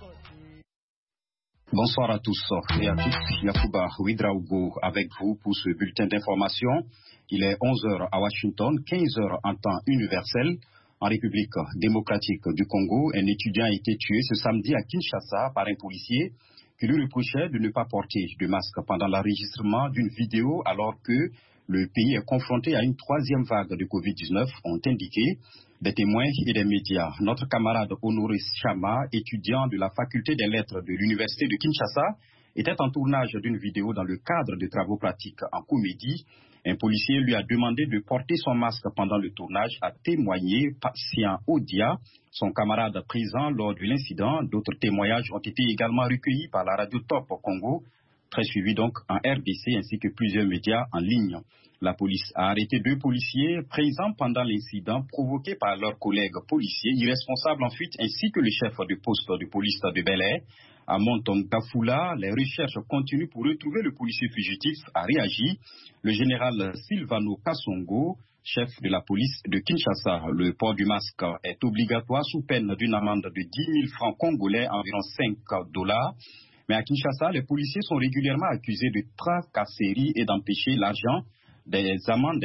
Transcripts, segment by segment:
Bonsoir à tous et à toutes. Yacouba Ouidraogo avec vous pour ce bulletin d'information. Il est 11h à Washington, 15h en temps universel. En République démocratique du Congo, un étudiant a été tué ce samedi à Kinshasa par un policier qui lui reprochait de ne pas porter de masque pendant l'enregistrement d'une vidéo alors que le pays est confronté à une troisième vague de Covid-19, ont indiqué des témoins et des médias. Notre camarade Honoré Chama, étudiant de la faculté des lettres de l'université de Kinshasa, était en tournage d'une vidéo dans le cadre de travaux pratiques en comédie. Un policier lui a demandé de porter son masque pendant le tournage, a témoigné Patient Odia, son camarade présent lors de l'incident. D'autres témoignages ont été également recueillis par la radio Top Congo, très suivi donc en RDC ainsi que plusieurs médias en ligne. La police a arrêté 2 policiers présents pendant l'incident provoqué par leurs collègues policiers irresponsables en fuite ainsi que le chef du poste de police de Bel-Air. À Monton-Gafoula, les recherches continuent pour retrouver le policier fugitif, a réagi le général Silvano Kassongo, chef de la police de Kinshasa. Le port du masque est obligatoire sous peine d'une amende de 10 000 francs congolais, environ $5. Mais à Kinshasa, les policiers sont régulièrement accusés de tracasserie et d'empêcher l'argent des amendes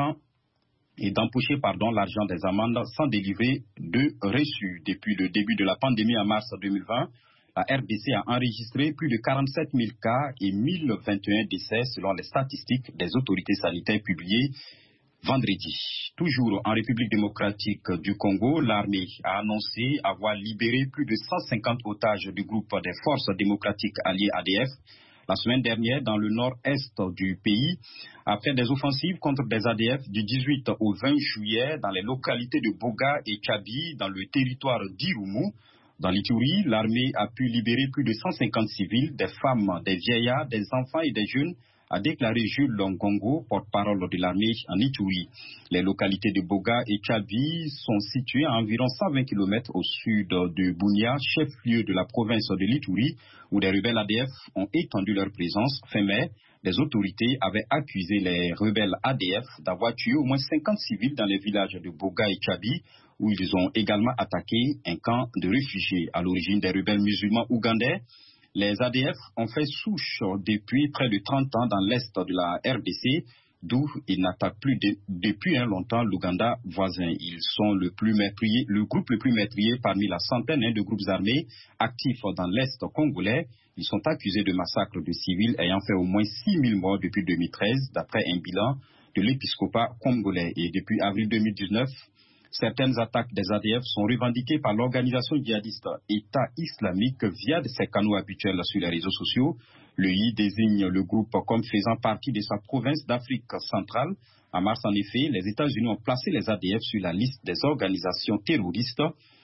l'argent des amendes sans délivrer de reçu. Depuis le début de la pandémie en mars 2020, la RDC a enregistré plus de 47 000 cas et 1021 décès selon les statistiques des autorités sanitaires publiées vendredi. Toujours en République démocratique du Congo, l'armée a annoncé avoir libéré plus de 150 otages du groupe des forces démocratiques alliées ADF la semaine dernière dans le nord-est du pays, après des offensives contre des ADF du 18 au 20 juillet dans les localités de Boga et Kabi dans le territoire d'Irumu. Dans l'Ituri, l'armée a pu libérer plus de 150 civils, des femmes, des vieillards, des enfants et des jeunes, a déclaré Jules Longongo, porte-parole de l'armée en Ituri. Les localités de Boga et Kabi sont situées à environ 120 km au sud de Bunia, chef-lieu de la province de l'Ituri, où des rebelles ADF ont étendu leur présence. Fin mai, les autorités avaient accusé les rebelles ADF d'avoir tué au moins 50 civils dans les villages de Boga et Kabi, où ils ont également attaqué un camp de réfugiés à l'origine des rebelles musulmans ougandais. Les ADF ont fait souche depuis près de 30 ans dans l'est de la RDC, d'où ils n'attaquent plus depuis longtemps l'Ouganda voisin. Ils sont le groupe le plus meurtrier parmi la centaine de groupes armés actifs dans l'est congolais. Ils sont accusés de massacres de civils ayant fait au moins 6 000 morts depuis 2013, d'après un bilan de l'épiscopat congolais. Et depuis avril 2019, certaines attaques des ADF sont revendiquées par l'organisation djihadiste État islamique via ses canaux habituels sur les réseaux sociaux. Le I désigne le groupe comme faisant partie de sa province d'Afrique centrale. En mars, en effet, les États-Unis ont placé les ADF sur la liste des organisations terroristes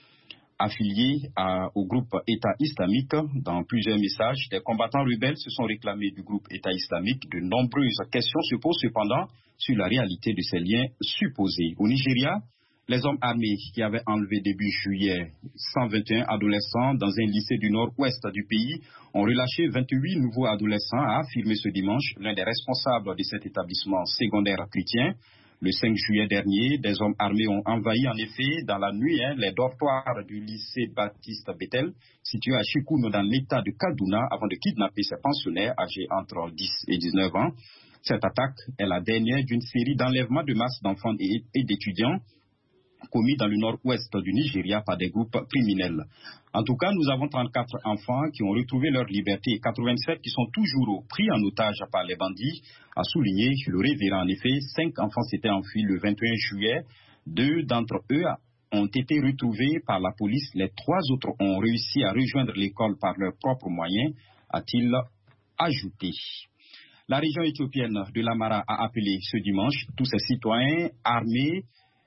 affiliées au groupe État islamique. Dans plusieurs messages, des combattants rebelles se sont réclamés du groupe État islamique. De nombreuses questions se posent cependant sur la réalité de ces liens supposés. Au Nigeria, les hommes armés qui avaient enlevé début juillet 121 adolescents dans un lycée du nord-ouest du pays ont relâché 28 nouveaux adolescents, a affirmé ce dimanche l'un des responsables de cet établissement secondaire chrétien. Le 5 juillet dernier, des hommes armés ont envahi en effet dans la nuit les dortoirs du lycée Baptiste Bethel, situé à Chikouno dans l'état de Kaduna, avant de kidnapper ces pensionnaires âgés entre 10 et 19 ans. Cette attaque est la dernière d'une série d'enlèvements de masse d'enfants et d'étudiants commis dans le nord-ouest du Nigeria par des groupes criminels. En tout cas, nous avons 34 enfants qui ont retrouvé leur liberté et 87 qui sont toujours pris en otage par les bandits, a souligné le révérend. En effet, 5 enfants s'étaient enfuis le 21 juillet. 2 d'entre eux ont été retrouvés par la police. Les 3 autres ont réussi à rejoindre l'école par leurs propres moyens, a-t-il ajouté. La région éthiopienne de l'Amara a appelé ce dimanche tous ses citoyens armés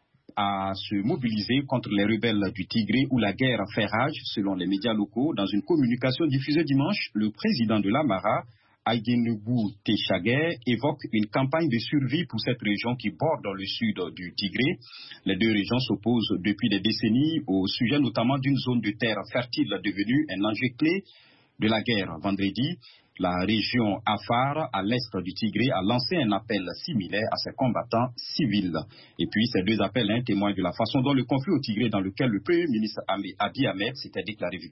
à se mobiliser contre les rebelles du Tigré où la guerre fait rage, selon les médias locaux. Dans une communication diffusée dimanche, le président de l'Amara, Aigenubu Techage, évoque une campagne de survie pour cette région qui borde le sud du Tigré. Les 2 régions s'opposent depuis des décennies au sujet notamment d'une zone de terre fertile devenue un enjeu clé de la guerre. Vendredi, la région Afar, à l'est du Tigré, a lancé un appel similaire à ses combattants civils. Et puis, ces 2 appels témoignent de la façon dont le conflit au Tigré, dans lequel le Premier ministre Abiy Ahmed s'était déclaré victime,